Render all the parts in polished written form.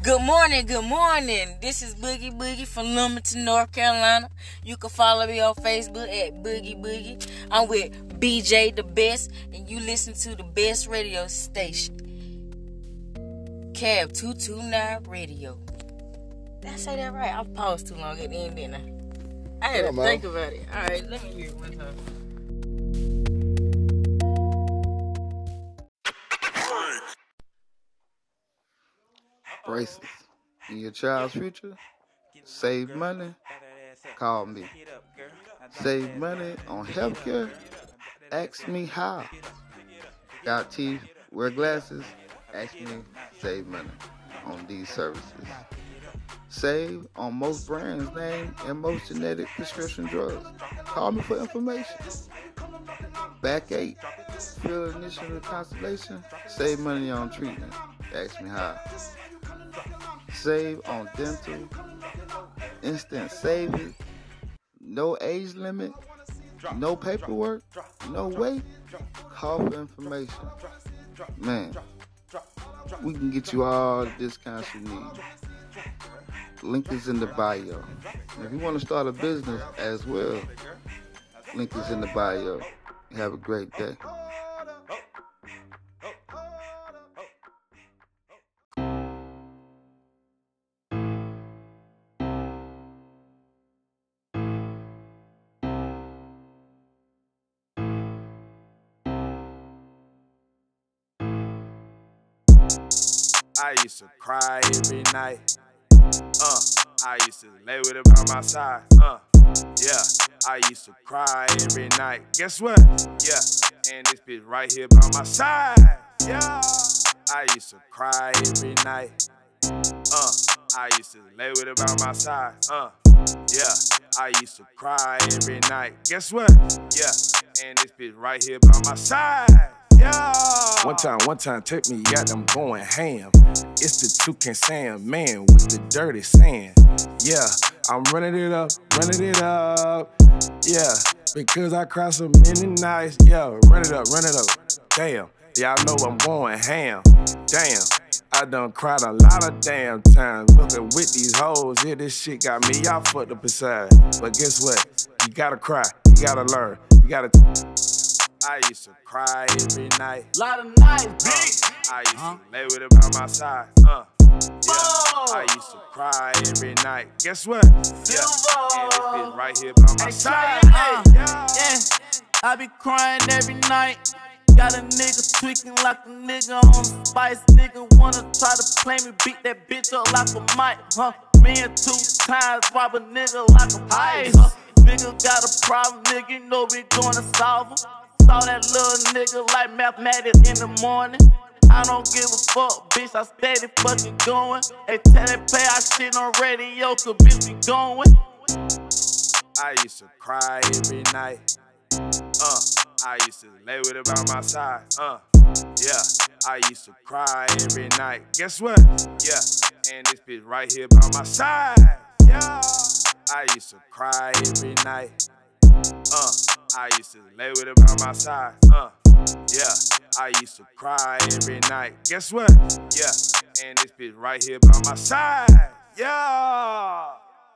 Good morning. This is Boogie from Lumberton, North Carolina. You can follow me on Facebook at Boogie. I'm with BJ the Best, and you listen to the best radio station, Cab 229 Radio. Did I say that right? I paused too long at the end, didn't I? I had to think about it. All right, let me hear it one time. Braces. In your child's future, save money, call me. Save money on healthcare, ask me how. Got teeth, wear glasses, ask me, save money on these services. Save on most brands name and most genetic prescription drugs. Call me for information. Backache, feel initial constellation, save money on treatment, ask me how. Save on dental, instant savings, no age limit, no paperwork, no wait, call for information. Man, we can get you all the discounts you need. Link is in the bio. If you want to start a business as well, link is in the bio. Have a great day. I used to cry every night. I used to lay with it by my side. Yeah. I used to cry every night. Guess what? Yeah. And this bitch right here by my side. Yeah. I used to cry every night. I used to lay with it by my side. Yeah. I used to cry every night. Guess what? Yeah. And this bitch right here by my side. Yeah. One time, take me out, I'm going ham. It's the Toucan Sam, man, with the dirty sand. Yeah, I'm running it up. Yeah, because I cried so many nights. Yeah, run it up. Damn, y'all know I'm going ham. Damn, I done cried a lot of damn times. Looking with these hoes, yeah, this shit got me all fucked up inside. But guess what? You gotta cry, you gotta learn, you gotta. I used to cry every night. Lot of nights, bitch. I used to lay with it by my side. Yeah. I used to cry every night. Guess what? Yeah. And this bitch right here by my side. Yeah. I be crying every night. Got a nigga tweaking like a nigga on Spice. Nigga wanna try to play me, beat that bitch up like a mic, huh? Me and 2 times rob a nigga like a pipe, huh? Nigga got a problem, nigga, you know we gonna solve him. Saw that little nigga like mathematics in the morning. I don't give a fuck, bitch, I steady fucking going. They tell that play our shit on radio, cause bitch we going. I used to cry every night. I used to lay with it by my side. Yeah, I used to cry every night. Guess what? Yeah, and this bitch right here by my side. Yeah, I used to cry every night. I used to lay with it by my side. Yeah, I used to cry every night. Guess what? Yeah, and this bitch right here by my side. Yeah.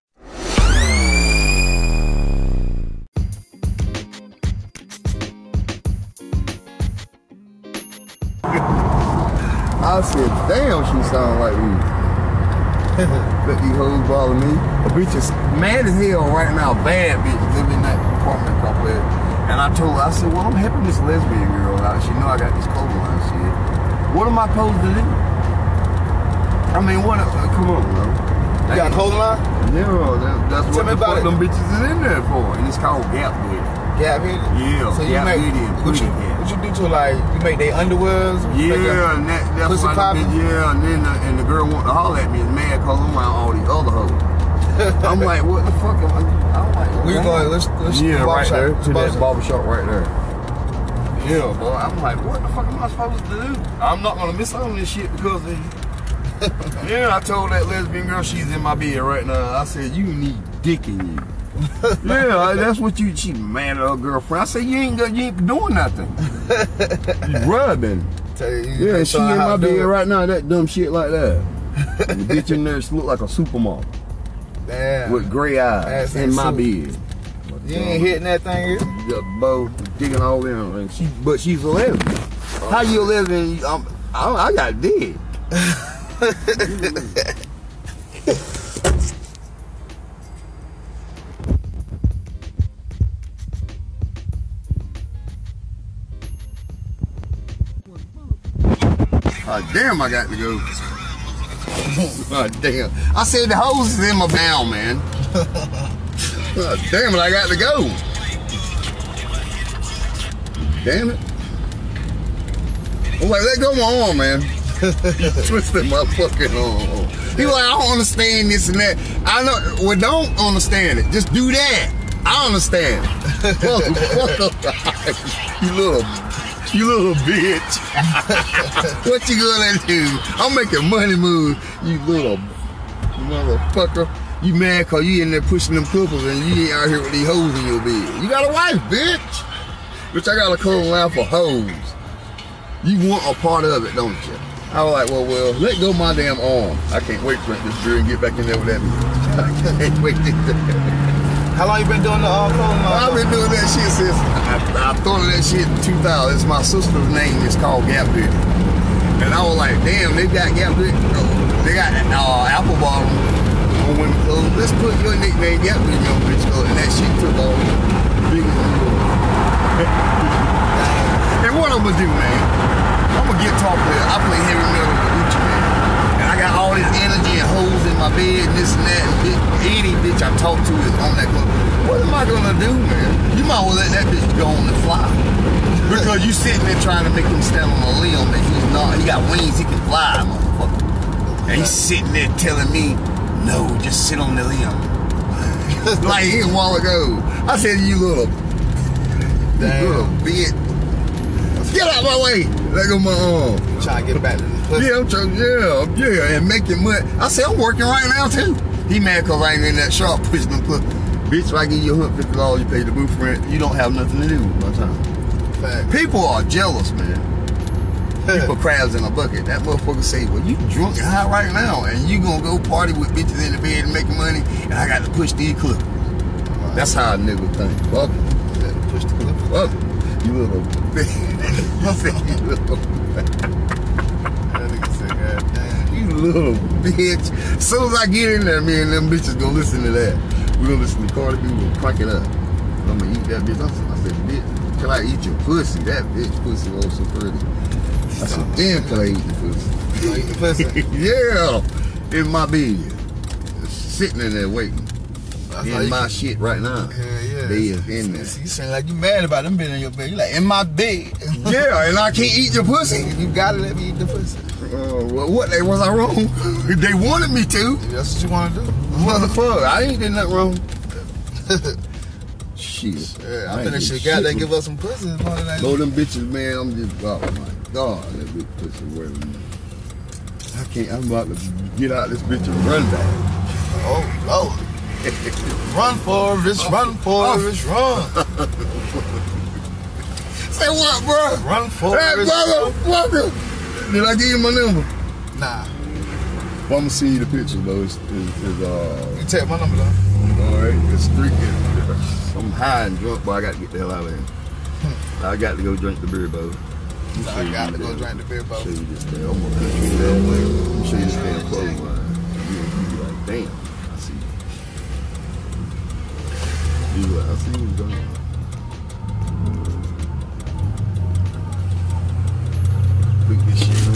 I said, damn, she sound like me. Let these hoes bother me. The bitch is mad as hell right now, bad bitch, living in that apartment complex. And I told her, I said, well, I'm helping this lesbian girl out. She know I got this clothing line shit. What am I supposed to do? I mean, what? Come on, bro. You got a clothing line? Yeah, that's what the fuck them bitches is in there for. And it's called Gap Head. Gap Head? Yeah, so you Gap make, Head. What you do to her, like, you make their underwears? Yeah, and that's why the bitch, yeah, and then the girl want to holler at me and mad cause I'm around all these other hoes. I'm like, what the fuck am I? I'm like, we going, let's yeah, right there, to that barbershop right there. Yeah, boy, I'm like, what the fuck am I supposed to do? I'm not gonna miss out on this shit because of you. Yeah, I told that lesbian girl she's in my bed right now. I said, you need dick in you. Yeah, that's what she mad at her girlfriend. I said, you ain't doing nothing. You rubbing. You yeah, she in my bed right now, that dumb shit like that. And the bitch in there looked like a supermodel. Damn. With gray eyes in my bed. You ain't hitting that thing here? The bow digging all in, and but she's 11. How you 11? I got dead. Damn, I got to go. Damn. I said the hose is in my bound, man. Damn it, I got to go. Damn it. I'm like, let go of my arm, man. Twisted my fucking arm. He like, I don't understand this and that. I know, well, don't understand it. Just do that. I understand it. You little bitch. What you gonna do? I'm making money move, you little motherfucker. You mad cause you in there pushing them couples and you ain't out here with these hoes in your bed. You got a wife, bitch. Bitch, I got a call line for hoes. You want a part of it, don't you? I was like, well, let go of my damn arm. I can't wait for this girl and get back in there with that bitch. I can't wait to How long you been doing the clothing line? I've been doing that shit since I thought of that shit in 2000. It's my sister's name. It's called Gap Bitch. And I was like, damn, they got Gap Bitch. They got Apple Bottom on women's clothes. Let's put your nickname Gap Bitch on bitch clothes. And that shit took off. And what I'm gonna do, man? I'm a guitar player. I play heavy metal with Gucci, man. And I got all this energy and holes in my bed and this and that. And any bitch I talk to is on that club. What am I gonna do, man? You might well let that bitch go on the fly. Because you sitting there trying to make him stand on a limb and he's not. He got wings, he can fly, motherfucker. And he's sitting there telling me, no, just sit on the limb. Like a while ago. I said, you little bitch. Get out of my way. Let go of my arm. You trying to get back to this pussy? Yeah, I'm trying, yeah, and making money. I said, I'm working right now, too. He mad because I ain't in that shop pushing them pussy. Bitch, if I give you $150, you pay the booth rent, you don't have nothing to do with my time. Fact. People are jealous, man. People crabs in a bucket. That motherfucker say, well, you drunk and high right now, and you gonna go party with bitches in the bed and make money, and I got to push these clips. That's how a nigga think. Fuck it. You gotta push the clip. Fuck it. You little bitch. That nigga said, God damn. You little bitch. As soon as I get in there, me and them bitches gonna listen to that. We're gonna listen to Cardi B, we're gonna crank it up. I'm gonna eat that bitch. I said, bitch, can I eat your pussy? That bitch pussy was so pretty. I said, damn, can I eat the pussy? You eat the pussy? Yeah, in my bed. Sitting in there waiting. In my shit right now. Yeah. They is in there. You seem like you mad about them being in your bed. You like, in my bed. Yeah, and I can't eat your pussy. You gotta let me eat the pussy. Well, what? Was I wrong? They wanted me to. That's what you want to do. Motherfucker, I ain't did nothing wrong. Shit. Yeah, I think that shit got to give us some pussy. Know them bitches, man. I'm just, oh my God, that bitch pussy wearing me. I can't, I'm about to get out this bitch and run back. Oh, Lord. Run, Forrest, run, Forrest, run. Say what, bro? Run, Forrest. Hey, motherfucker. Did I give you my number? Nah. Well, I'm gonna see you the picture, though. You take my number, though. All right, it's 3. I'm high and drunk, but I got to get the hell out of here. I got to go drink the beer bowl. I got to go drink the beer bowl. Show you this thing. I'm gonna cut you that way. Let me show you this damn clothing line. You be like, damn, I see you. You like, I see you going. Look at this shit.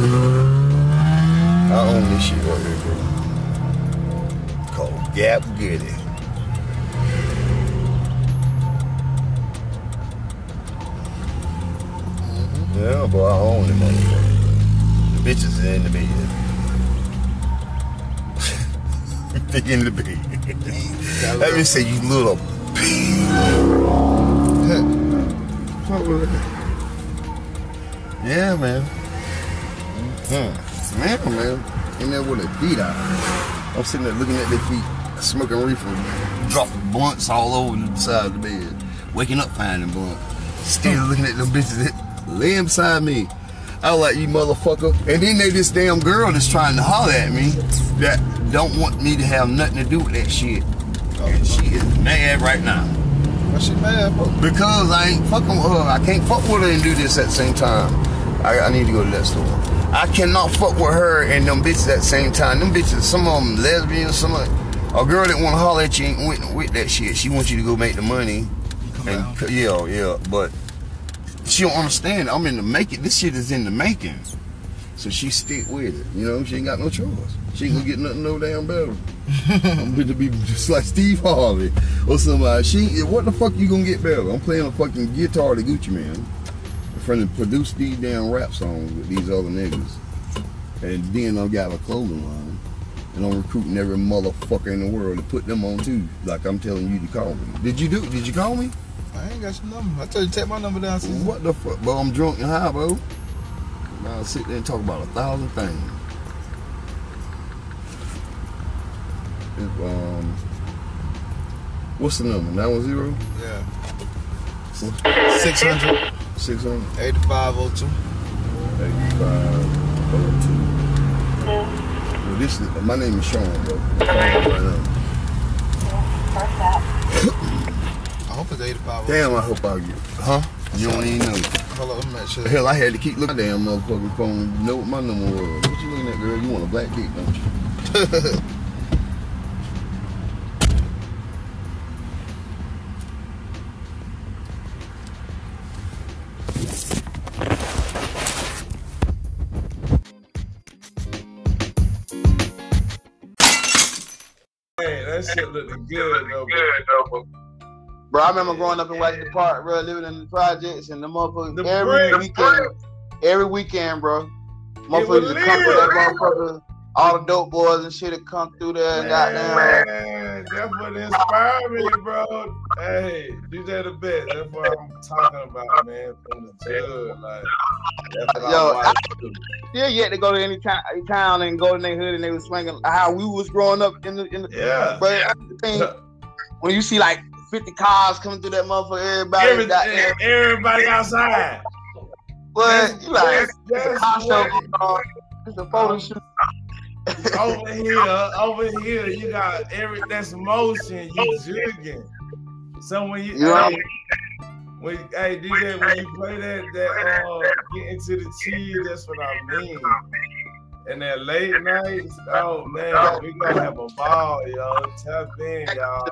I own this shit right here, bro. Called Gap Goody. Yeah, boy, I own it, motherfucker. The bitches are in the bed. They in the bed. Let me say, you little bitch. Yeah, man. Man. In there with a beat out. I'm sitting there looking at their feet, smoking reefer, dropping blunts all over the side of the bed. Waking up finding blunts. Still looking at them bitches that lay beside me. I was like, you motherfucker. And then they this damn girl that's trying to holler at me that don't want me to have nothing to do with that shit. And she is mad right now. Why she mad for? Because I ain't fucking with her. I can't fuck with her and do this at the same time. I need to go to that store. I cannot fuck with her and them bitches at the same time. Them bitches, some of them lesbians, some of a girl that want to holler at you ain't with that shit. She wants you to go make the money. And yeah, but she don't understand. I'm in the making. This shit is in the making. So she stick with it. You know, she ain't got no choice. She ain't gonna get nothing no damn better. I'm going to be just like Steve Harvey or somebody. What the fuck you gonna get better? I'm playing a fucking guitar to Gucci Mane. Friend produce these damn rap songs with these other niggas. And then I got a clothing line. And I'm recruiting every motherfucker in the world to put them on too. Like I'm telling you to call me. Did you call me? I ain't got your number. I told you to take my number down. What the fuck? Bro, I'm drunk and high, bro. Now I sit there and talk about 1,000 things. What's the number? 910? Yeah. 600. 600? 8502. 8502. Well, this is, my name is Sean, bro. I hope it's 8502. Damn, I hope I get. Huh? You don't even know. Hold up, I'm not sure. Hell, I had to keep looking at that damn motherfucking phone to know what my number was. What you looking at, girl? You want a black dick, don't you? That shit looking good though. Bro, I remember growing up in Washington Park, bro, living in the projects, and the motherfuckers every weekend, bro. Motherfuckers would come through that motherfucker. All the dope boys and shit would come through there and goddamn. Man, that's what inspired me, bro. Hey, DJ the best. That's what I'm talking about, man. From the jail, like. That's what I still yet to go to any town and go to their hood and they was swinging how we was growing up in the yeah. But I think when you see like 50 cars coming through that motherfucker, everybody outside. But you like it's a car show, it's a photo shoot. Over here, you got that's motion. You jigging. So when you hey DJ, when you play that get into the cheese, that's what I mean. And that late nights, oh man, we gonna have a ball, y'all. Tap in, y'all.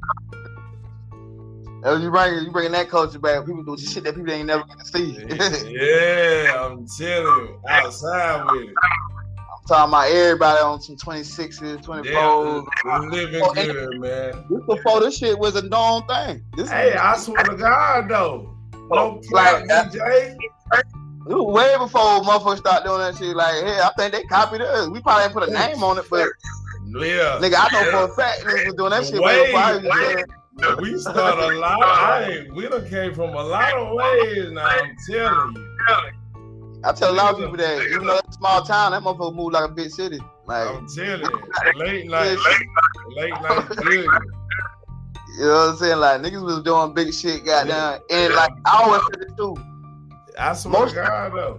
You bring that culture back. People do shit that people ain't never gonna see. Yeah, I'm telling you, outside with it. I'm talking about everybody on some 26s, 24s. Yeah, living good, man. This before this shit was a known thing. Hey, I swear to God, though. No like DJ. It was way before motherfuckers start doing that shit. Like, hey, I think they copied us. We probably ain't put a name on it, but yeah, nigga, I know for a fact niggas was doing that shit. We start a lot. We done came from a lot of ways now. I'm telling you. I tell a lot of people that even though it's a small town, that motherfucker move like a big city. Like I'm telling you, late night good. You know what I'm saying? Like niggas was doing big shit, goddamn, and like I always said it too. I swear to God though,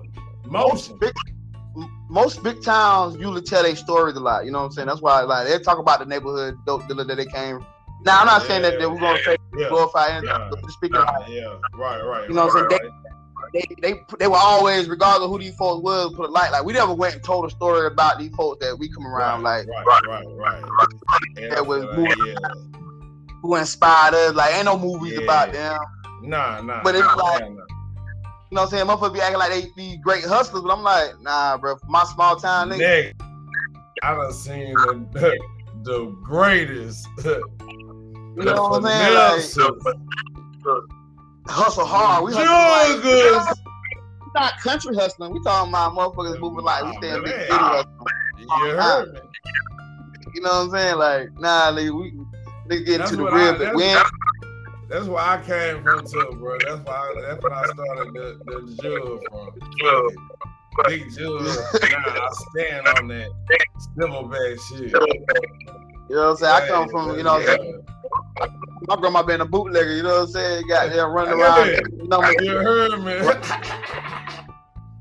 most big towns usually tell their stories a lot. You know what I'm saying? That's why like they talk about the neighborhood dope dealer that they came. Now I'm not saying that we're gonna say glorify anything. But speaking of, right. You know what I'm saying? They were always, regardless of who these folks was, put a light. Like we never went and told a story about these folks that we come around right. That was moving, who inspired us. Like ain't no movies about them. Nah. But it's like, you know what I'm saying? Motherfuckers be acting like they be great hustlers, but I'm like, nah, bro. For my small town nigga, I done seen the greatest. You know what I'm saying? Like, hustle hard. We hustle like, not country hustling. We talking about motherfuckers moving like we staying big city hustling. You heard me. You know what I'm saying? Like, nah, nigga, we get into the real, but we ain't. That's where I came from too, bro. That's when I started the jug from. Big jug. Nah, I stand on that Silverback shit. You know what I'm saying? I come from, you know what I'm saying? My grandma been a bootlegger, you know what I'm saying? Got there running around. You heard me.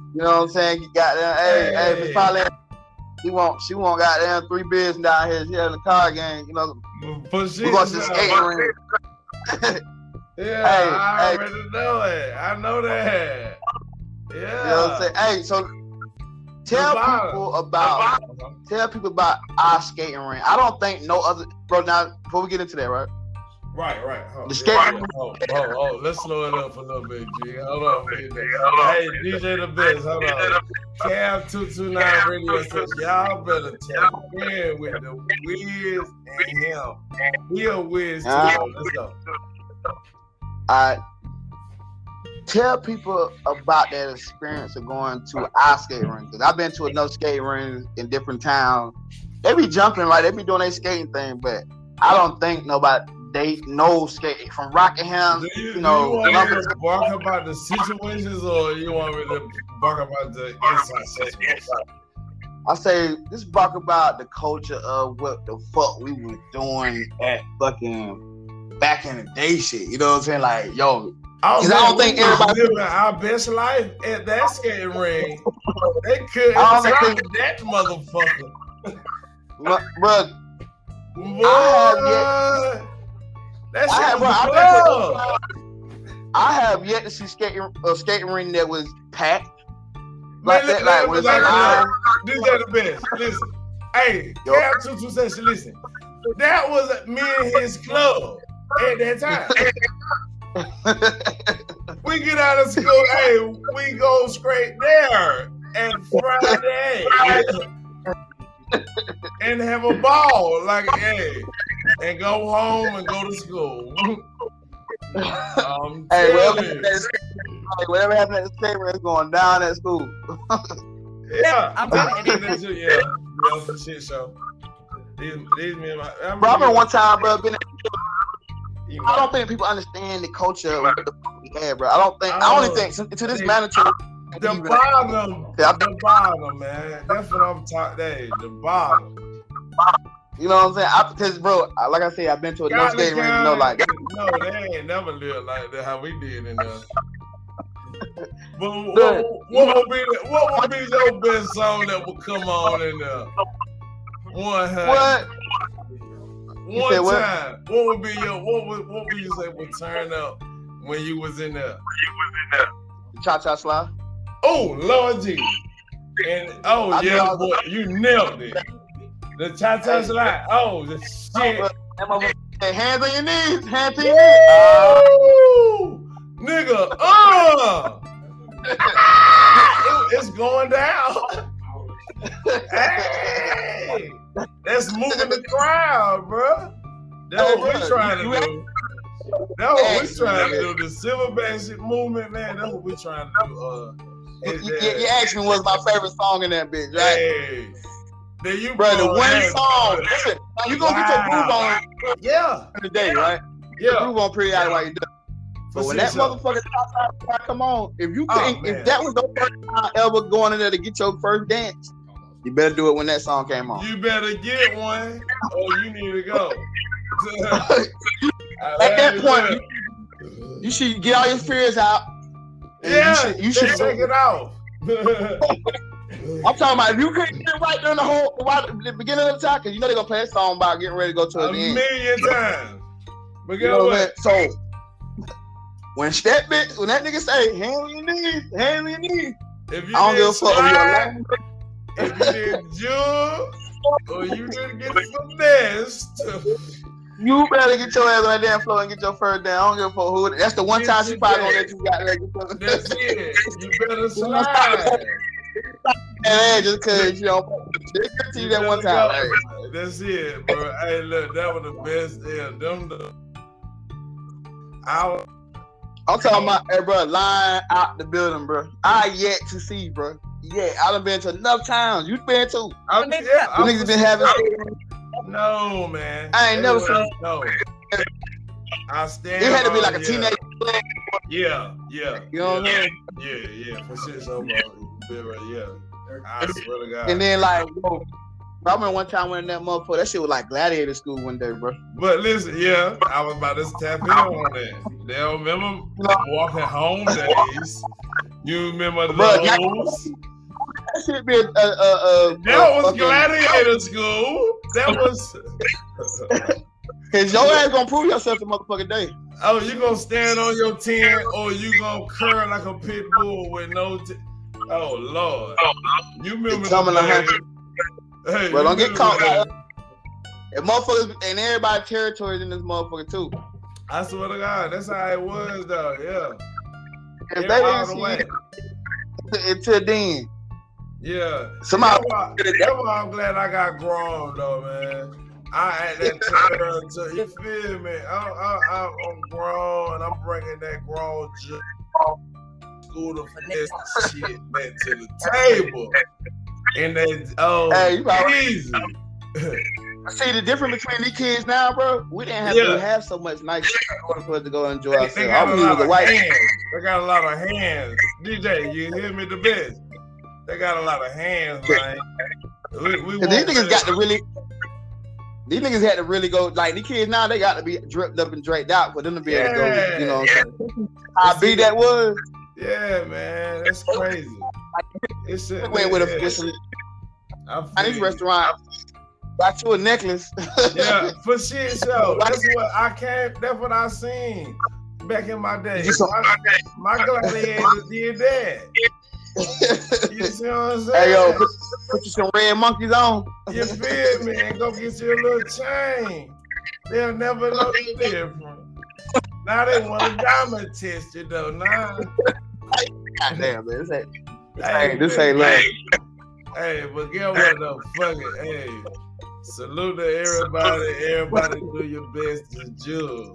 You know what I'm saying? You got them. Hey, Miss Polly. She won't goddamn 3 bids down here. She had the car game. You know. We going to the skating ring. Yeah, I already know it. I know that. Yeah. You know what I'm saying? Hey, so tell people about our skating ring. I don't think no other bro. Now before we get into that, right? Right. The skating. Oh, let's slow it up a little bit, G. Hold on, man. Hey, DJ the Best. Hold on. Cab 229 Radio says y'all better tap in with the Wiz and him. He a Wiz too. Let's go. All right. Tell people about that experience of going to our skating ring. Because I've been to another skating ring in different towns. They be jumping, right? They be doing their skating thing, but I don't think they know skating from Rockingham. Do you want me to bark about the situations, or you want me to bark about the inside situations? I say this bark about the culture of what the fuck we were doing at fucking back in the day shit. You know what I'm saying? Like, yo, because I don't think everybody living our best life at that skating ring. They couldn't stop that motherfucker. Bro, I have yet to see a skating ring that was packed. Like that, like was these are the best. Listen, hey, Cab 22 says, listen, that was me and his club at that time. We get out of school, hey, we go straight there and Friday and have a ball, like, hey, and go home and go to school. Hey, whatever happened at the skate ring is going down at school. Yeah, yeah, for shit show. These me and my. Bro, I remember one time, bro. I don't think people understand the culture of what the fuck we had, bro. I only think to this magnitude. The bottom, man. That's what I'm talking. The bottom. You know what I'm saying? Because, bro, like I said, I've been to a no skating ring. You know, like no, they ain't never lived like that. How we did in there. But what would be your best song that would come on in there? One time. What would be your what would you say would turn up when you was in there? Cha-Cha Slide. Oh, Lord G. And yeah, boy, you nailed it. The Cha-Cha Slide. Oh, the shit. Hands on your knees. Hands on your knees. Nigga, it's going down. Hey, that's moving the crowd, bro. That's what we're trying to do. That's what we're trying to do. The silverback shit movement, man. That's what we're trying to do. You asked me what's my favorite song in that bitch, right? Hey. Then you bro, the one song. Listen, you gonna get your groove on. Yeah. Today, right? Yeah. Your groove on pretty out while you do. But when that motherfucker come on, if that was the first time ever going in there to get your first dance, you better do it when that song came on. You better get one, or you need to go. At that point, you should get all your fears out. Yeah, you should take it off. I'm talking about if you couldn't get it right during the beginning of the time, because you know they're gonna play a song about getting ready to go to the end. A million times. But you know what? So when that nigga say, hand on your knees, if you I don't give a fuck. If you didn't jump or you didn't get finessed, you better get your ass on that damn floor and get your first down. I don't give a fuck who. That's the one time she probably gonna let you got there. That's it. You better slide. Hey, just cause you know, see you that one time. Hey. That's it, bro. Hey, look, that was the best. Yeah, I'm talking about, hey, bro, line out the building, bro. I yet to see, bro. Yeah, I done been to enough times. You been too. Niggas been having. No, man. I ain't never seen. No. I stand. It had to be like a teenage. Yeah. You know what I mean? Yeah. For shit, so yeah. I swear to God. And then like, bro, I remember one time when that motherfucker, that shit was like gladiator school one day, bro. But listen, yeah, I was about to tap in on that. They don't remember walking home days. You remember those? That should be that was gladiator school. That was. Cause your ass gonna prove yourself the motherfucking day. Oh, you gonna stand on your 10 or you gonna curl like a pit bull with no. Oh Lord, you remember? Hey, well, don't get caught. And motherfuckers and everybody territories in this motherfucker too. I swear to God, that's how it was though. Yeah. If they didn't see until then. Yeah. Somebody. That's why I'm glad I got grown though, man. I had that turn. You feel me? I'm grown. I'm bringing that grown school to finesse shit back to the table. And they easy. See the difference between these kids now, bro. We didn't have to have so much nice shit in order for us to go enjoy ourselves. They got a lot of hands. They got a lot of hands. DJ, you hear me the best? They got a lot of hands, man. These niggas got to really. These niggas had to really go, like, these kids now, they got to be dripped up and draped out for them to be able to go, you know what I'm saying? How big that was. Yeah, man, that's crazy. It's went with some Chinese restaurant, got you a necklace. Yeah, for shit show. That's what I seen back in my day. My gladiators did that. You see what I'm saying? Hey, yo, put you some red monkeys on. You feel me? And go get you a little chain. They'll never know the difference. Now they want a diamond test you though. Nah. Goddamn, man. This ain't love. Hey, but get what though? Fuck it. Hey, salute to everybody. Everybody do your best to judge.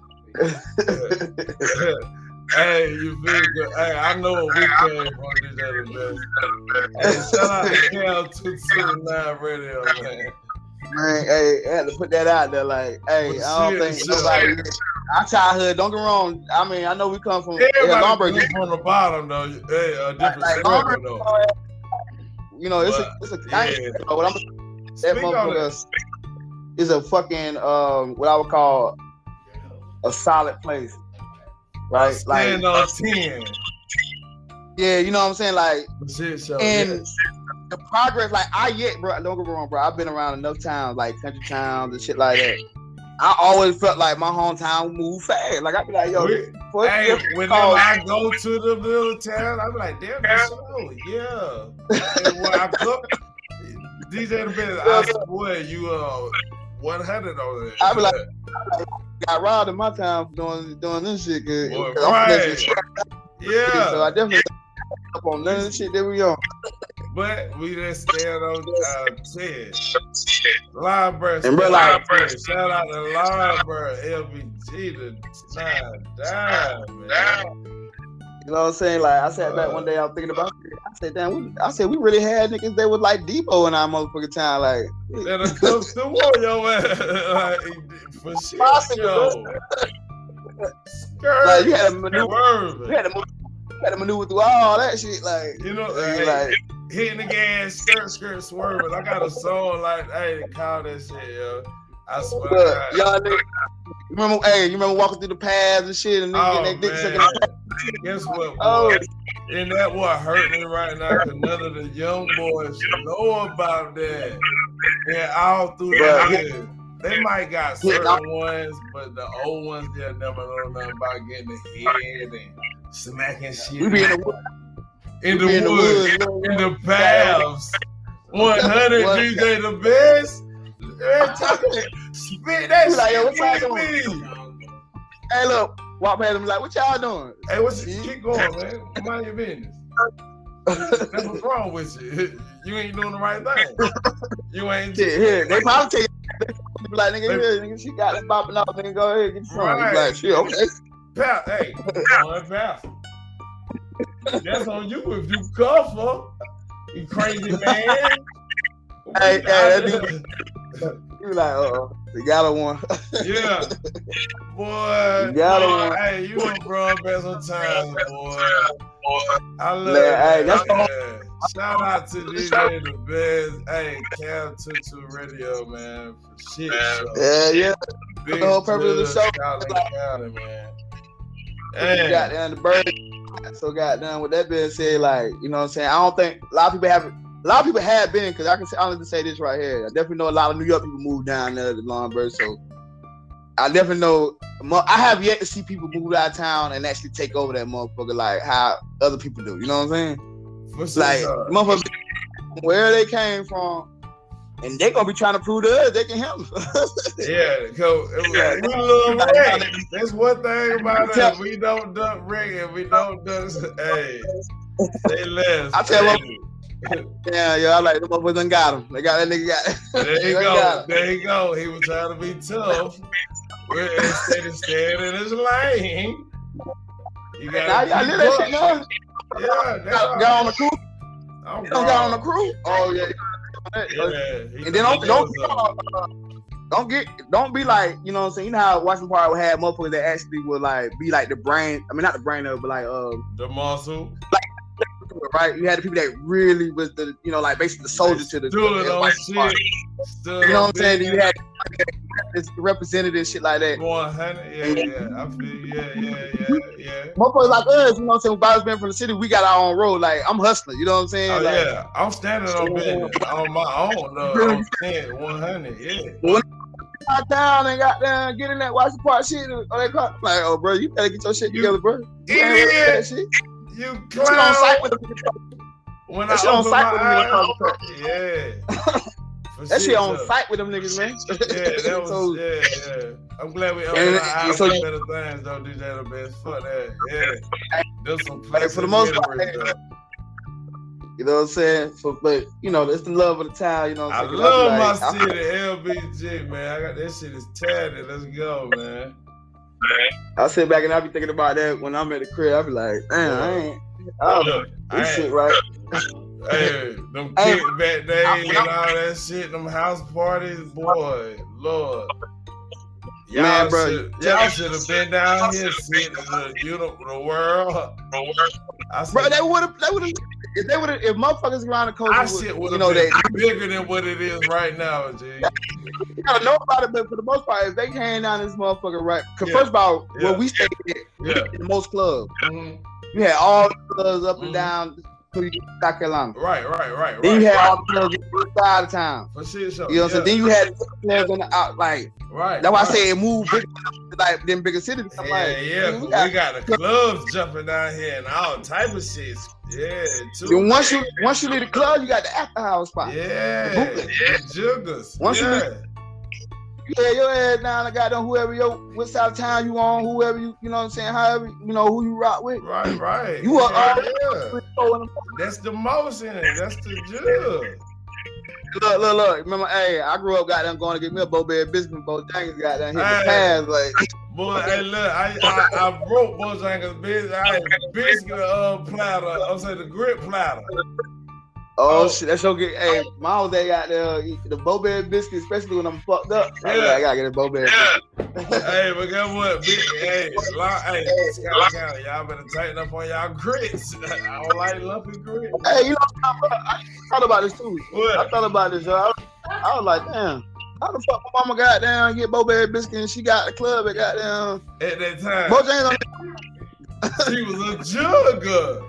Hey, you feel good? Hey, I know what we came from this other best. Hey, shout out to Cal 229 Radio, man. Man, hey, I had to put that out there. Like, hey, I don't think nobody. Our childhood, don't get wrong. I mean, I know we come from Lombard from the bottom though. Hey, a different struggle though. You know, it's a gangster. What I'm that motherfucker is a fucking what I would call a solid place. Right, like on 10. Yeah, you know what I'm saying, like, and the progress, like, bro. Don't get me wrong, bro. I've been around enough towns, like country towns and shit like that. I always felt like my hometown moved fast. Like I'd be like, yo, whenever I go to the little town, I'm like, damn, that's so yeah. And when I go, DJ the best, I swear you 100 on there. I be like, got robbed in my town doing this shit. Right. Yeah. So I definitely up on none of the shit that we on. But we just stand on 10. Library. Shout out to Library, LBG, the 9 dime, man. You know what I'm saying? Like I sat back one day, I was thinking about it. I said, damn, we really had niggas that was like Depot in our motherfucking town. Like that'll come to war, yo, man. Like, for shit, yo. Like you had to maneuver. You had to maneuver through all that shit. Like you know, like hitting the gas, skirt, swerving. I got a song like, hey, call that shit, yo. I swear to God. Y'all you remember walking through the paths and shit and niggas getting their dick sucking. Guess what, boy? And that what hurt me right now, because none of the young boys know about that. And all through the years. They might got certain ones, but the old ones, they'll never know nothing about getting the head and smacking shit. We be in the woods. In the paths. 100 DJ the best. Spit that like, shit. Yo, what y'all doing? Hey, look. Walk past them like, what y'all doing? Hey, keep going, man. Mind your business. That's what's wrong with you. You ain't doing the right thing. You ain't. Here, they probably tell you, like, nigga, she got it bopping off, nigga, go ahead, get your phone. Right. Like, shit, okay. Hey, pass. That's on you if you cough, you crazy man. Hey, you like, you got a one. Yeah. Boy, hey, you done brought back some time, boy. I love it. Hey, shout out to DJ the best. Hey, Cal 22 Radio, man, for shit show. Yeah. Big the whole purpose of the show. County, man. Hey. You got down the bird. So goddamn, with that being said, like, you know what I'm saying? I don't think a lot of people have been, because I can honestly say this right here. I definitely know a lot of New York people move down there to Longburg, so I definitely know. I have yet to see people move out of town and actually take over that motherfucker like how other people do. You know what I'm saying? Like, motherfuckers, where they came from, and they gonna be trying to prove to us they can handle it. Yeah, because we love Rick. That's one thing about us. We don't duck Rick and we don't duck. Hey, say less. I tell them. Yeah, I like the motherfuckers done got him. They got that nigga got it. There you go. There you go. He was trying to be tough. Instead of staying in his lane. You got I live that shit now. Yeah, got on the crew. You don't got on the crew? Oh yeah. Yeah. And then don't be like, you know what I'm saying? You know how Washington Park would have motherfuckers that actually would like be like the brain. I mean, not the brain of, but like the muscle. Like, right? You had the people that really was the, you know, like basically the soldier to the shit. You know what I'm saying? You had representative shit like that. 100, yeah. I feel, yeah. Motherfuckers like us, you know what I'm saying? If I was been from the city, we got our own road. Like, I'm hustling, you know what I'm saying? Oh, like, yeah. I'm standing on business on my own, though. I'm standing 100, yeah. When I got down and got down, get in that Washington Park shit, like, oh, bro, you better get your shit together, bro. Idiot! Shit. You clown. Shit on site with them. When I open my eyes, yeah. That shit on site with them niggas, man. Yeah, that was, yeah. I'm glad we opened our eyes for better things, don't do that, man. Fuck that, yeah. There's some places for the most part, you know what I'm saying? But, you know, it's the love of the town, you know what I'm saying? I love my city, LBG, man. I got that shit is tatted. Let's go, man. I sit back and I be thinking about that when I'm at the crib. I be like, man, this shit right. Hey, them kickback days and all that shit, them house parties, boy, Lord. Y'all should have been down here seeing the world. Bro, they would have, if motherfuckers around the coast, I shit would have been bigger than what it is right now, G. You gotta know about it, but for the most part, if they hand down this motherfucker right, because first of all, where we stayed at, the most clubs. You had all the clubs up and down South Carolina. Right. Then you had all the clubs outside of town. For shit show. You know what I'm saying? Then you had clubs on the out, like. Right. That's why I say it moved big, like them bigger cities. Yeah. We got the clubs jumping down here and all type of shit. Yeah. Then once you leave the club, you got the after house spot. Yeah. Juggers. Once you leave, your ass down and got whoever what side of town you on, whoever you know what I'm saying, however, you know, who you rock with. Right. You are That's the motion. That's the jug. Look. Remember, hey, I grew up going to get me a Bojangles biscuit. Bojangles got down here in the past, like. Boy, hey, look, I broke Bojangles biscuit. I had biscuit platter. I'm saying the grit platter. Oh shit, that's so good. Hey, my old day got the Bojangles biscuit, especially when I'm fucked up. Yeah. I gotta get a Bojangles. Hey, but guess what? Scott County, y'all better tighten up on y'all grits. I don't like lumpy grits. Hey, you know, I thought about this too. What? I thought about this, y'all. I was like, damn, how the fuck my mama got down get Bojangles biscuit and she got the club and got down. At that time, Bojangles she was a jugger.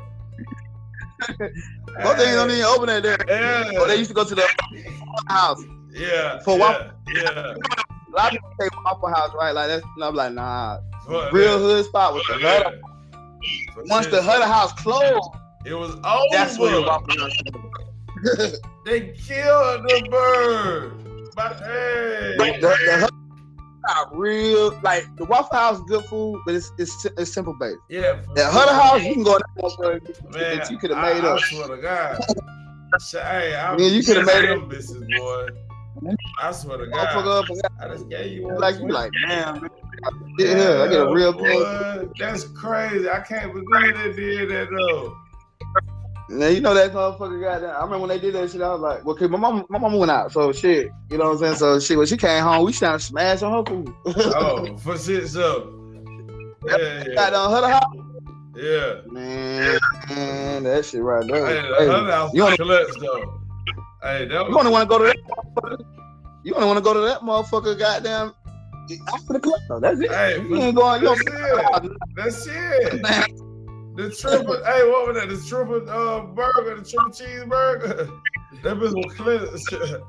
Bojangles don't even open that there. Yeah. Oh, they used to go to the house. Yeah. For Waffle. Yeah. A lot of people say Waffle House, right? Like that's, and I'm like, nah. Real hood spot with the Hutter. Once the Hutter House closed, it was over. That's where the Waffle House. They killed the bird. But hey, the Hutter not real. Like the Waffle House is good food, but it's simple based. Yeah. The Hutter House, you can go there, man. That you could have made up. I swear to God. Hey, you could have made up, business, boy. I swear to God. I just gave you one. Like you, like damn. Yeah, I get a real boy. That's crazy. I can't believe they did that though. Now you know that motherfucker got that. I remember when they did that shit. I was like, well, cause my mama went out, so shit. You know what I'm saying? So shit, when she came home, we trying to smash on her food. Oh, for shit, so. Yeah. Got on Hutter House. Yeah. Man, that shit right there. Hey, the Hutter House collects though. Hey, that was... You only want to go to that motherfucker. You only want to go to that motherfucker, goddamn. After the club, though. That's it. Hey, you ain't going. That's it. The triple, hey, what was that? The triple burger, the triple cheeseburger. That bitch was clean.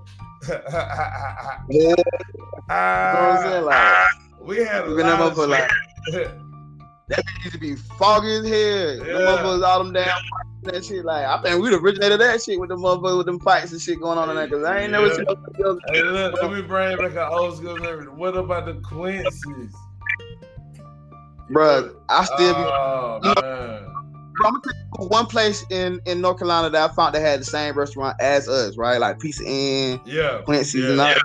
We had a lot of like, that used to be foggy as hell. Yeah. The motherfuckers, all them damn that shit. Like, I think we'd originated that shit with the motherfuckers with them fights and shit going on in there. Cause I ain't never seen nobody else. Hey, look, let me bring back an old school memory. What about the Quincy's? Bruh, I still be. Man. I'm gonna tell you one place in North Carolina that I found that had the same restaurant as us, right? Like Pizza Inn, Quincy's, and all.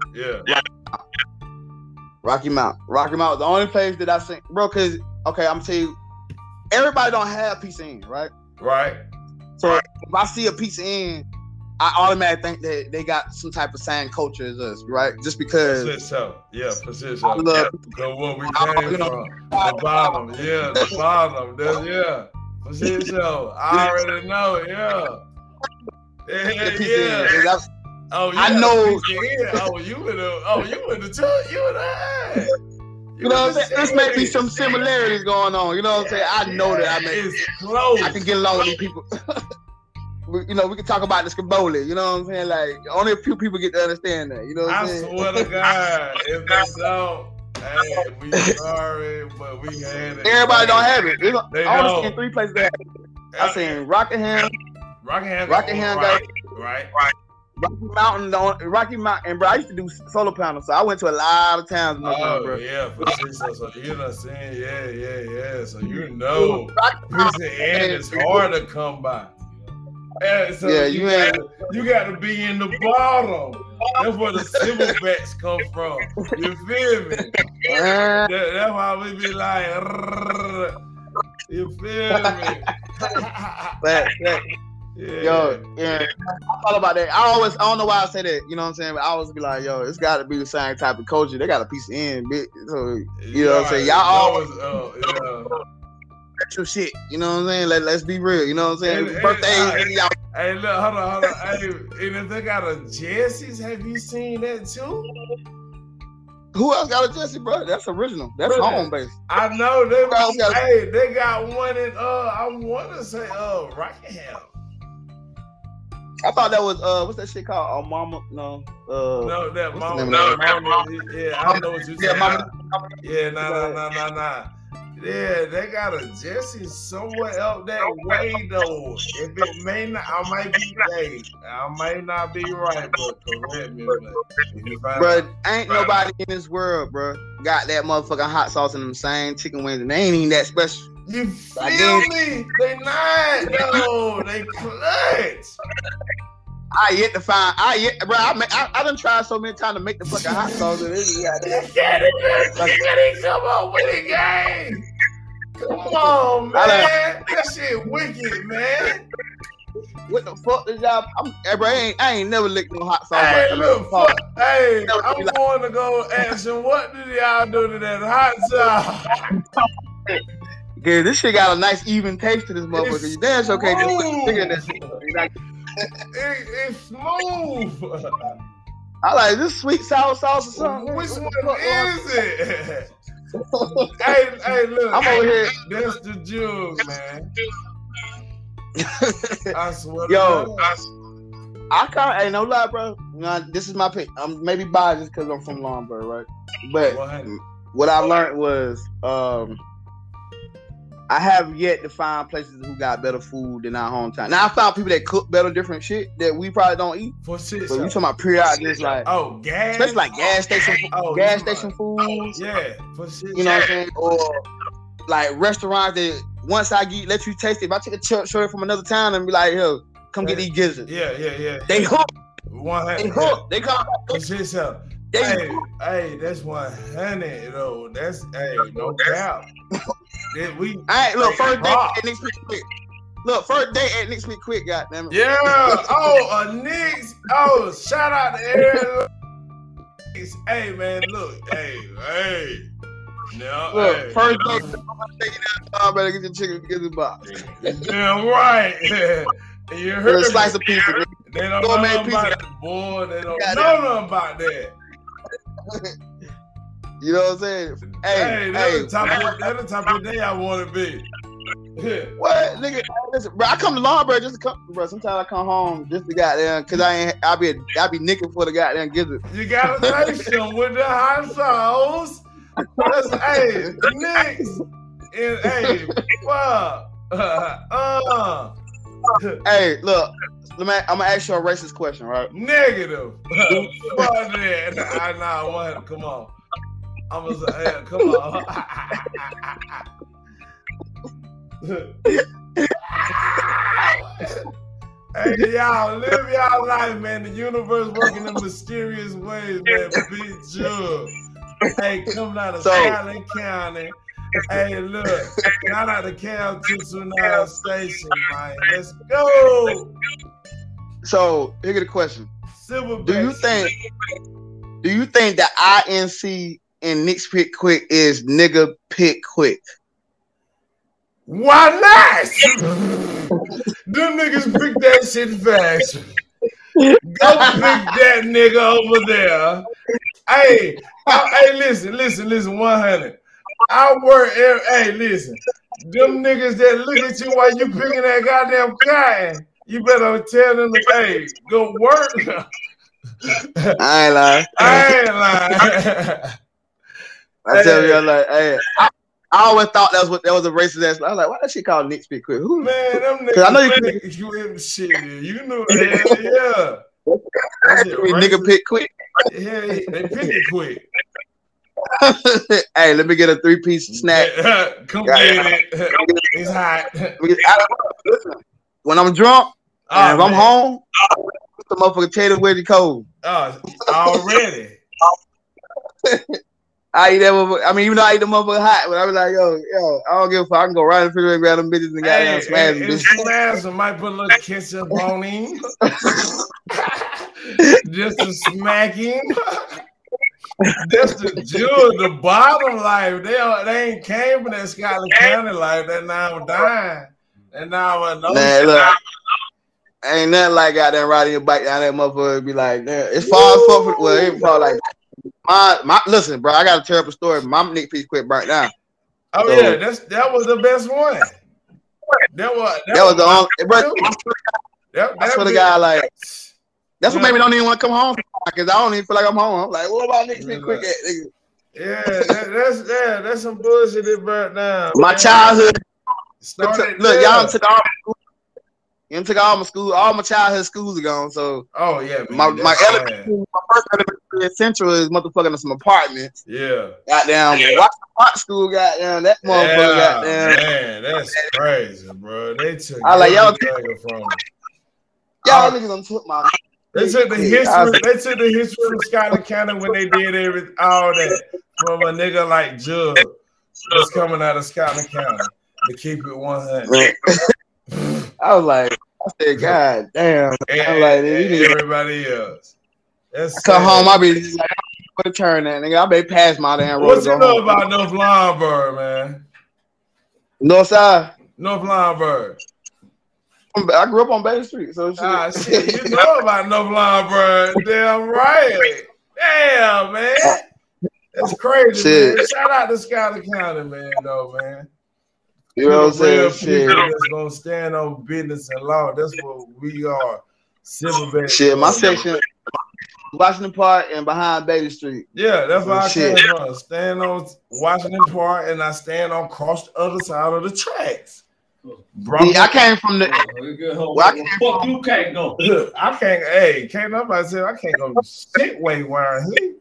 Rocky Mount. Rocky Mount was the only place that I seen, bro. Cause okay, I'm gonna tell you, everybody don't have Pizza Inn, right? Right. So if I see a Pizza Inn, I automatically think that they got some type of same culture as us, right? Just because. For sure. I love what we came from. The bottom, the bottom. For sure. I already know, Oh, yeah. I know. You in the tub. You in the ass. You know what I'm saying? This may be some similarities going on. You know what I'm saying? I know that I can get along with these people. We can talk about the Scaboli. You know what I'm saying? Like, only a few people get to understand that. You know what I'm saying? I swear to God, if they don't, hey, we sorry, but we had it. Everybody don't have it. I only seen 3 places that have it. I seen Rockingham got it. Right. Rocky Mountain, bro. I used to do solar panels, so I went to a lot of towns. Bro. Yeah, for sure. So you know what I'm saying? Yeah. So you know, Pizza Inn is hard to come by. So you got to be in the bottom. That's where the silverbacks come from. You feel me? That's why we be like, you feel me? I thought about that. I don't know why I say that, you know what I'm saying? But I always be like, yo, it's got to be the same type of culture. They got a Piece in, bitch. So, you know what I'm saying? Y'all always extra shit, you know what I'm saying? Let's be real, you know what I'm saying? Birthdays, hey, look, hold on. Hey, and if they got a Jesse's, have you seen that too? Who else got a Jesse, bro? That's original. That's home base. I know they got one in I want to say Rockingham. I thought that was what's that shit called? Mama? No. No, that Mama. Yeah, I know what you said. Mama. Yeah, nah. Yeah, they got a Jesse somewhere else that way though. If it may not, I might not be right, but correct me. Bro, ain't nobody in this world, bro, got that motherfucking hot sauce in them same chicken wings, and they ain't even that special. You feel me? They not, no, they clutch. I done tried so many times to make the fucking hot sauce. You can't come up with it, gang. Come on, man. That shit wicked, man. What the fuck is y'all? I ain't never licked no hot sauce. Hey, I'm going to go ask him, what did y'all do to that hot sauce? Yeah, this shit got a nice even taste to this motherfucker. You damn sure can't just put the finger in that shit. It's smooth. I like this sweet sour sauce or something. Which one is it? hey, look. I'm over here. That's the jug, man. I swear. Yo, I can't. Ain't no lie, bro. This is my pick. I'm maybe biased because I'm from Lombard, right? But what I learned was, I have yet to find places who got better food than our hometown. Now I found people that cook better different shit that we probably don't eat. For shit. But we talking about periodic, just like gas, especially like gas station food. Yeah, for shit. You know what I'm saying? Or like restaurants that once I let you taste it. If I take a shirt from another town and be like, yo, come get these gizzards. Yeah. They hook. They hook. They come back. For shit, so. Hey, that's 100 though. That's no doubt. First date at Nick's quick. Look, first date at Nick's quick, goddamn it. Yeah. Oh, Nick's. Oh, shout out to Aaron. Hey, man, look. Hey. Now, look, first date. I'm gonna take it out. I better get your chicken gizzard box. Damn right. You heard a slice of pizza. They don't know nothing about that. Boy, they don't know nothing about that. You know what I'm saying? Hey, that's the type of day I want to be. What, nigga? Listen, bro, I come to Longburg just to come, bro. Sometimes I come home just to goddamn, cause I'll be nicking for the goddamn gizzard. You gotta taste them with the hot sauce. That's, hey, Knicks and hey, fuck. Hey, look, I'm gonna ask you a racist question, right? Negative. Fuck that. Nah, what? Come on. I'm gonna say, hey, come on. Hey, y'all, live y'all life, man. The universe working in mysterious ways, man. Big Jug. Hey, coming out of Skyland County. Hey, look, shout out to Cal 229 Station, man. Let's go. So, here's the question. Silverback. Do you think the INC in Knicks Pick Quick is nigga pick quick? Why not? Them niggas pick that shit fast. Go pick that nigga over there. Hey, listen, 100. I work hey, listen. Them niggas that look at you while you picking that goddamn cotton, you better tell them to, hey, go work. I ain't lying. I tell you, I'm like, hey, I always thought that was a racist ass. I was like, why that shit called Knicks Pick Quick? Who? Man, them niggas. I know you in shit. You know that, yeah. Nigga pick quick. Yeah, they pick it quick. Hey, let me get a 3-piece snack. Come get it. It's hot. Listen, when I'm drunk, and if I'm home, the motherfucker tater with the cold. Oh, already. I eat that motherfucker. I mean, even though I eat the motherfucker hot, but I was like, yo, I don't give a fuck. I can go right in the refrigerator, grab them bitches and goddamn smash them. Smash them. Might put a little ketchup on him. Just to smack him. That's the jewel, the bottom life. They ain't came from that Scotland County life. That now dying. And now I know. Man, look, ain't nothing like goddamn riding your bike down that motherfucker. Be like, damn, it's far as fuck. Well, it ain't far like. Listen, bro, I got a terrible story. My Nick piece quit burnt down. Oh, so, yeah, that was the best one. That was the only. That's what the guy like. That's what made me don't even want to come home because I don't even feel like I'm home. I'm like, what about Nick piece quick at? Nigga? Yeah, that's some bullshit that burnt down. My childhood. Look, y'all took all. You took all my school, all my childhood schools are gone. So, oh yeah, man, my first elementary central is motherfucking some apartments. Yeah, goddamn, watch the park school, goddamn, that motherfucker, goddamn. Man, that's crazy, bro. They took. I like y'all from y'all niggas done took my. They took the history. They took the history from Scotland County when they did all that from a nigga like Jug that's coming out of Scotland County to keep it 100. I was like, I said, God damn. I'm like, everybody else. I come home, I be just like, I'm gonna turn that nigga. I may pass my damn road. What you know about North Longburg, man? North side? North Longburg. I grew up on Bay Street, so shit. You know about North Longburg. Damn right. Damn, man. That's crazy, shit. Man. Shout out to Scotland County, man, though, man. You know what I'm saying? Shit. That's gonna stand on business and law. That's what we are. Civil shit, my section, Washington Park and behind Bailey Street. Yeah, that's why I came from. Stand on Washington Park and I stand on across the other side of the tracks. See, I came from the. Fuck you can't go. I can't. Hey, can't nobody say I can't go shit way around here.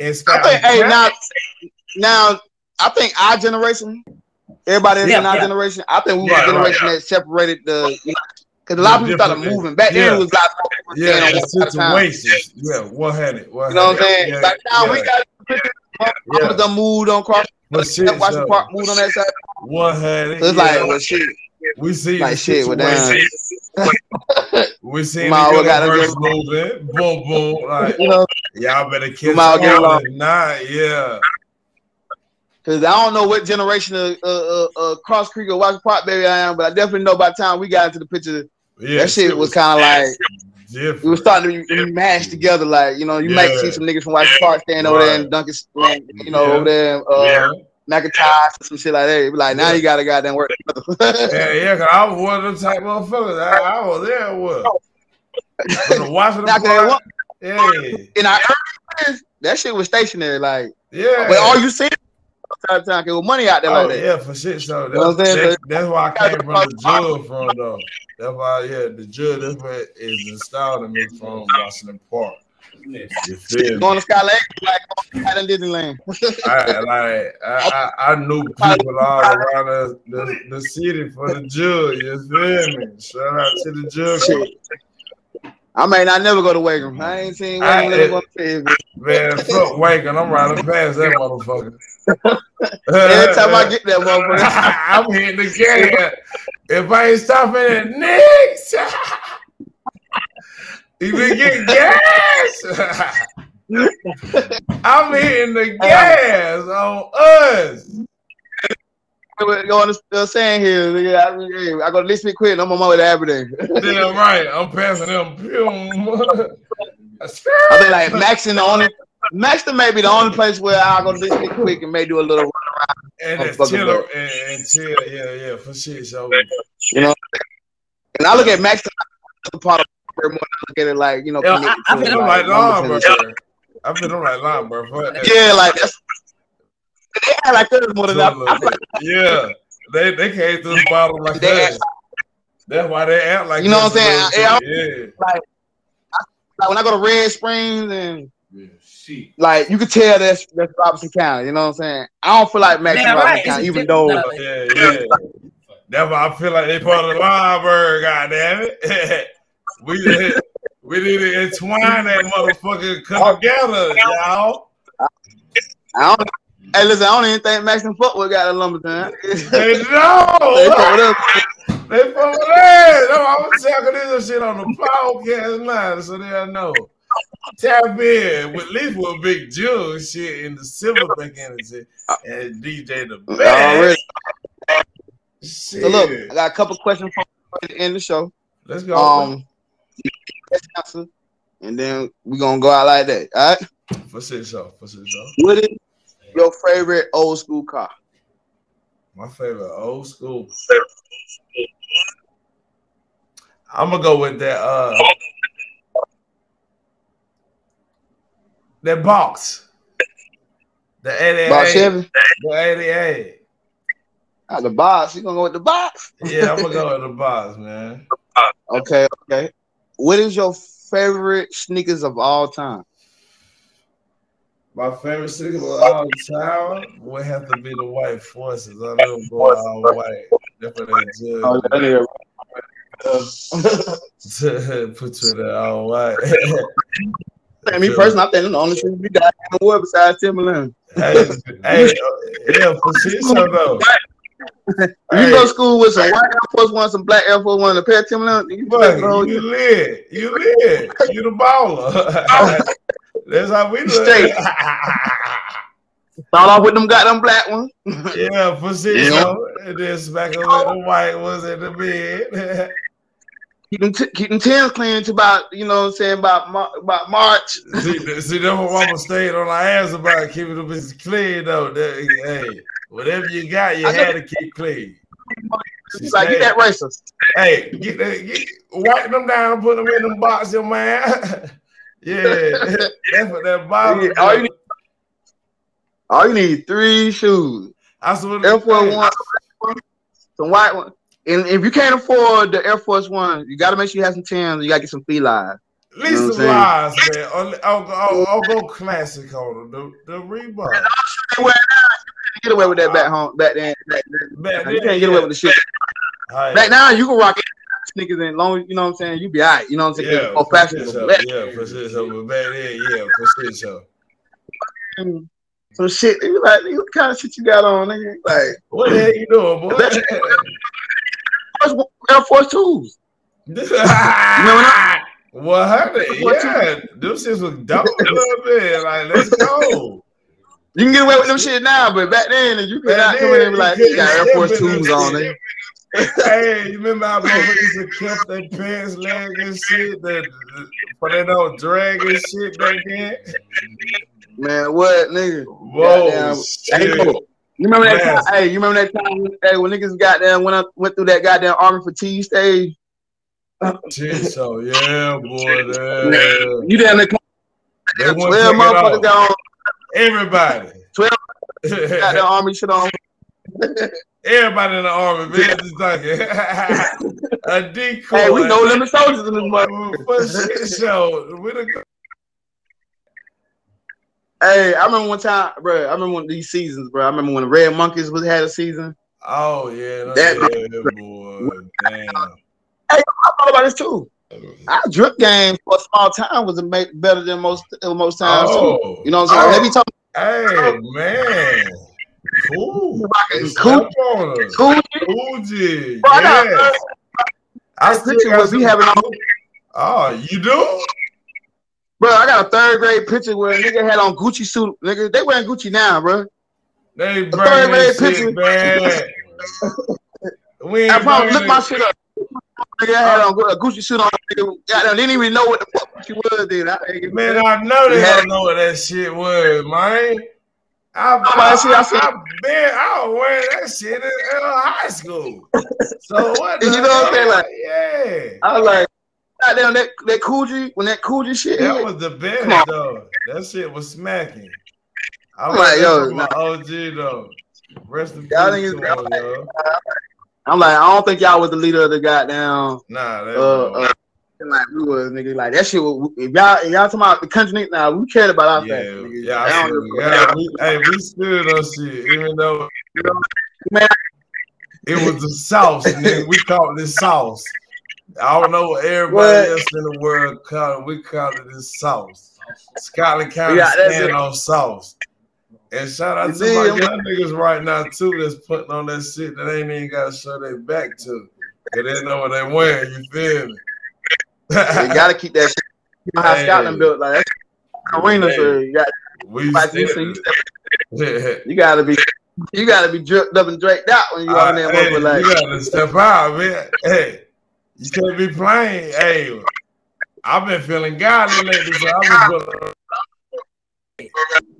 Now I think our generation. Everybody in our generation, I think we were a generation that separated the, because a lot of people started moving. Back then, it was like, situations. Yeah, 100. You know what I'm saying? Like now we got done moved on cross. Washington Park moved on that side. 100. So it's like, well, shit. We see like shit with that. We see the moving. Boom, boom. Like, you know, y'all better catch on tonight. Yeah. Cause I don't know what generation of Cross Creek or Washington Park baby I am, but I definitely know by the time we got into the picture, that shit was kind of like different. We were starting to be mashed together. Like, you know, you might see some niggas from Washington Park standing over there and Duncan, you know, over there McIntyre, some shit like that. Be like, now you gotta goddamn work. yeah, cause I was one of them type motherfuckers. I was there. Watching the in our early years, that shit was stationary. Like, yeah. But all you see time to time, there was money out there like that. Yeah, for shit. So that's why I came from the judge from though. That's why, the judge. That's where it's installed in me from Washington Park. You feel me? Going to Sky Lake, like out in Disneyland. I knew people all around the city for the judge. You feel me? Shout out to the judge. I may not never go to Wakem. I ain't seen Wakem. Man, fuck Wakem. I'm riding past that motherfucker. Every time I get that motherfucker, I'm hitting the gas. If I ain't stopping at Nick's, you been getting gas. I'm hitting the gas on us. Going to saying here, I go to List Me Quick. I'm on my way to Aberdeen. Damn right, I'm passing them. I think like Maxton may be the only place where I go to List Me Quick and may do a little run around. And that's chill, yeah, for shit. So you know, and I look at Maxton the part of more than I look at it like I feel like Lineburger. I feel like Lineburger. Yeah, like that's. They act like this more than yeah, they came through the bottom like that. That's why they act like what I'm saying. Yeah. Like when I go to Red Springs and like you could tell that's Robinson County. You know what I'm saying? I don't feel like Max Robinson County, even though. That's why I feel like they part of the Lineburger. Goddamn it, we need to entwine that motherfucker come together, y'all. I don't. Hey, listen, I don't even think Maxton Footwood got a Lumberton. They know. They fuck with that. I was talking this shit on the podcast line, so they'll know. Tap in with at least with Big June shit in the Silverback Energy and DJ the Best. So look, I got a couple questions for the end of the show. Let's go. And then we're gonna go out like that. All right? For sure. What is your favorite old school car? My favorite old school. I'm gonna go with that box. The 88. Box Chevy? The 88. The box. You gonna go with the box? Yeah, I'm gonna go with the box, man. Okay. What is your favorite sneakers of all time? My favorite sneaker of all time would have to be the White Forces. I never go all white. That's what they do. Put you in all white. Me personally, I think the only thing we got in the world besides Timberland. Hey, for sure though. You go to school with some white Air Force One, some black Air Force One, and a pair of Timberland. You lit. You the baller. That's how we do it. Start off with them goddamn black ones. Yeah, for sure. And then smack them with the white ones in the bed. Keep them tins clean to about, you know what I'm saying, about March. See, that's what mama stayed on our ass about keeping them bitches clean, though. Hey, whatever you got, you had to keep clean. She's like, get that racist. Hey, wipe them down and put them in them boxes, man. Yeah, that's what that bottle. All you need 3 shoes. I swear Air Force One, some white one. And if you can't afford the Air Force One, you got to make sure you have some Tims. You got to get some felines. At least some lies, man. I'll go classic on them. The Reebok. Get away with that back then. You can't get away with the shit. Back now, you can rock it. Sneakers and long, you know what I'm saying? You be all right. You know what I'm saying? Yeah, for fashionable. For sure. But back then, for sure. Some shit, you like, what kind of shit you got on, nigga? Like, what the hell you doing, boy? Air Force 2s. What happened? Yeah, them shits was dope a little bit. Like, let's go. You can get away with them shit now, but back then, you could not come in and be like, you got Air Force 2s on there. Hey, you remember how motherfuckers used to keep their pants, leg and shit, but they don't drag and shit back then? Man, what, nigga? Whoa, shit. You remember that time? Hey, you remember that time? Hey, when niggas goddamn went through that goddamn Army Fatigue stage. Shit, so yeah, boy. Damn. You damn near 12 motherfuckers got on. Everybody. 12 got the Army shit on. Everybody in the Army, man, just talking. A decoy. Hey, we No Limit soldiers in this motherfucker. For shit show. Hey, I remember one time, bro. I remember one of these seasons, bro. I remember when the Red Monkeys had a season. Oh yeah, boy. Damn. Hey, I thought about this too. Our drip game for a small time was better than most times. Oh, too. You know what I'm saying? Hey, man. Cool. Coogee. Yeah. I still got be having. Oh, you do? Bro, I got a 3rd grade picture where a nigga had on Gucci suit. Nigga, they wearing Gucci now, bro. They bring that shit, man. I probably look my shit up. Nigga had on a Gucci suit on. Nigga, they didn't even know what the fuck Gucci was, dude. Man, I know they don't know what that shit was, man. I was wearing that shit in high school. So what? You know what I'm saying? Like, yeah. I was like, goddamn, that Coogee, when that Coogee shit that hit, was the best, though. That shit was smacking. I was like, yo, my OG, though. Rest in peace, yo. I'm like, I don't think y'all was the leader of the goddamn. Nah, like we was, nigga. Like that shit. If y'all talking about the country, nah, we cared about our family. We stood on shit, even though it was the sauce, and then we called it sauce. I don't know what everybody else in the world called it. We called it this sauce. Scotland County stand on sauce. And shout out to my young niggas right now too that's putting on that shit that ain't even got to show their back to. Cause they know what they wearing. You feel me? You gotta keep that shit. You know how Scotland built like that's arena, so you got. You gotta be dripped up and draped out when you on there. Like you gotta step out, man. Hey, you can't be playing. Hey, I've been feeling godly lately, so I've been.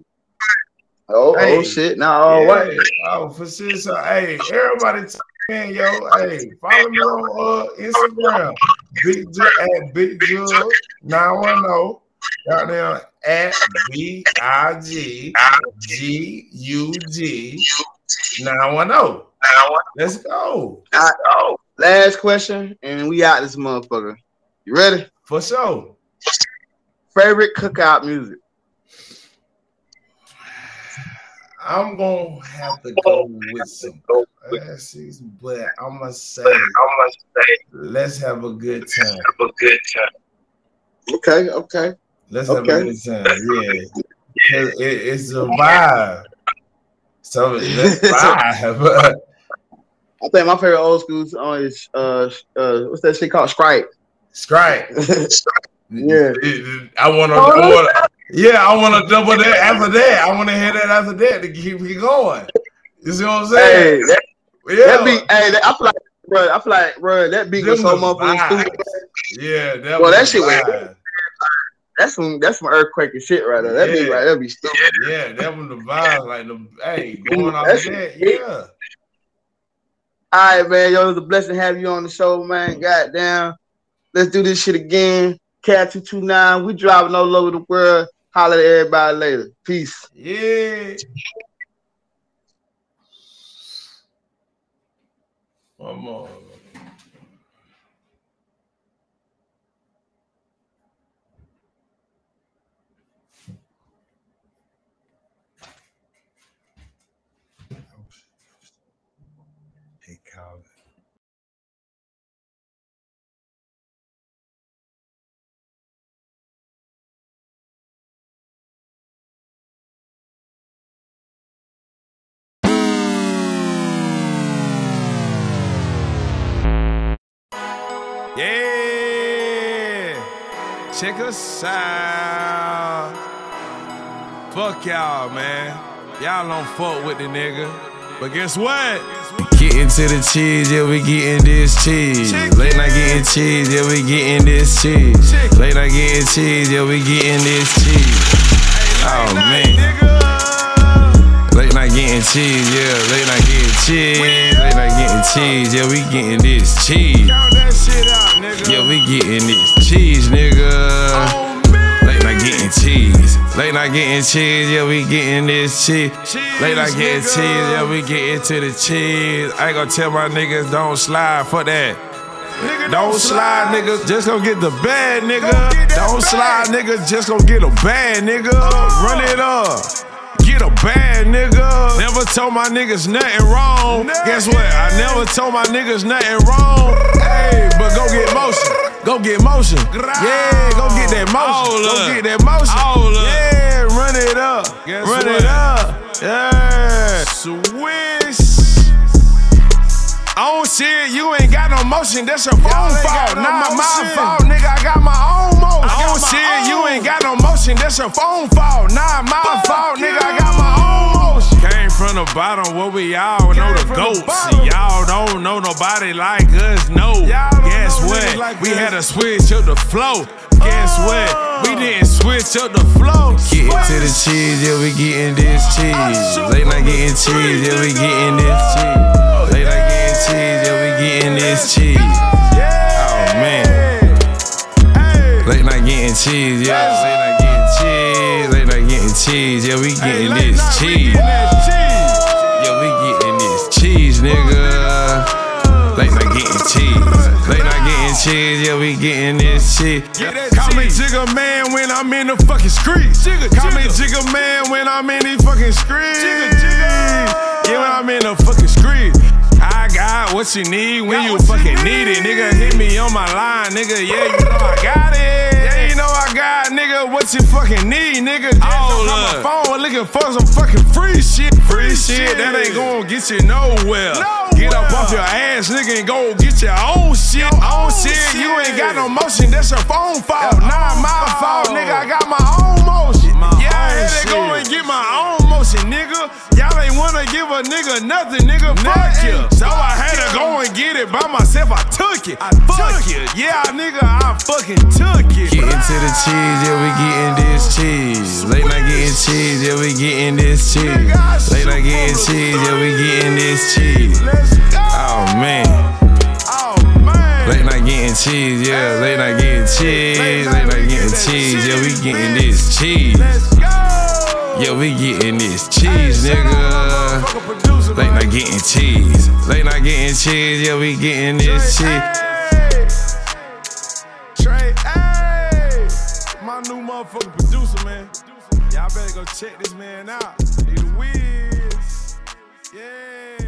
Oh shit! Now, what? Oh, for shit. So, hey, everybody. Man, yo, hey, follow me on Instagram, Big Jug 910, goddamn at BIGGUG 910. Let's go. Last question, and we out this motherfucker. You ready? For sure. Favorite cookout music? I'm gonna have to go with some classics, but I'm gonna say let's have a good time. Okay. Let's have a good time. Yeah, it's a vibe. So let's vibe. I think my favorite old school song is what's that shit called? Sprite. Yeah. I want to. Yeah, I want to double that after that. I want to hear that after that to keep it going. You see what I'm saying? That beat, I feel like, bro, that beat was so motherfucking stupid. Yeah, that shit was. That's some earthquake and shit right there. That beat right there be stupid. Yeah, that was the vibe. Like going off that. Yeah. All right, man. Yo, it was a blessing to have you on the show, man. Goddamn. Let's do this shit again. Cat 229. We driving all over the world. Holler at everybody later. Peace. Yeah. One more. Hey, Calvin. Yeah, check us out. Fuck y'all, man. Y'all don't fuck with the nigga. But guess what? Getting to the cheese, yeah, we getting this cheese. Late night getting cheese, yeah, we getting this cheese. Late night getting cheese, yeah, we getting this cheese. Oh, man. Late night getting getting cheese, yeah. Late night getting cheese. Late night getting cheese, yeah. We getting this cheese. Count that shit out, nigga. Yeah, we getting this cheese, nigga. Late night getting cheese. Late night getting cheese, yeah, we getting this cheese. Late night getting cheese, yeah, we getting to the cheese. I ain't gonna tell my niggas don't slide for that. Don't slide, niggas, just gon' get the bag, nigga. Don't slide, niggas, just gon' get a bag, nigga. Run it up. Get a bag, nigga. Never told my niggas nothing wrong. Guess what? I never told my niggas nothing wrong. Hey, but go get motion. Go get motion. Yeah, go get that motion. Go get that motion. Yeah, run it up. Run it up. Yeah. Swish. I don't see it, you ain't got no motion, that's your phone fault. Not my fault, nigga, I got my own motion. I don't see it, you ain't got no motion, that's your phone fault. Not my fault, nigga, I got my own motion. Came from the bottom where we all know the goats. Y'all don't know nobody like us, no. Guess what? We had to switch up the flow. Guess what? We didn't switch up the flow. Getting to the cheese, yeah, we getting this cheese. Late night getting cheese, yeah, we getting this cheese. Late night getting cheese, yeah, we getting this cheese. Oh man. Late night getting cheese, yeah. Late night getting cheese. Late night getting cheese, yeah, we getting this cheese. Yeah, we getting this cheese, nigga. Late night getting cheese. Late night getting cheese, yeah, we getting this cheese. Call me Jigga Man when I'm in the fucking streets. Call me Jigga Man when I'm in these fucking streets. Yeah, when I'm in the fucking streets. I got what you need when you fucking need it. Nigga, hit me on my line, nigga. Yeah, you know I got it. Yeah, you know I got, nigga, what you fucking need, nigga. Just on my phone looking for some fucking free shit. Free shit, that ain't gonna get you nowhere. Get up off your ass, nigga, and go get your own shit. Own shit, you ain't got no motion, that's your phone fault. Not my fault, nigga, I got my own motion. Yeah, I had to go and get my own motion, nigga. Y'all ain't wanna give a nigga nothing, nigga. Fuck you. So I had to go and get it by myself. I took it. Fuck you. Yeah, nigga, I fucking took it. Getting to the cheese, yeah, we getting this cheese. Late night getting cheese, yeah, we getting this cheese. Late night getting cheese, yeah, we getting this cheese. Oh man. Late night getting cheese, yeah. Late night getting cheese. Late night getting cheese, yeah, we getting this cheese. Yeah, we getting this cheese, nigga. Late night getting cheese. Late night getting cheese, yeah, we getting this cheese. Trey, hey, my new motherfucking producer, man. Y'all better go check this man out. Need a whiz. Yeah.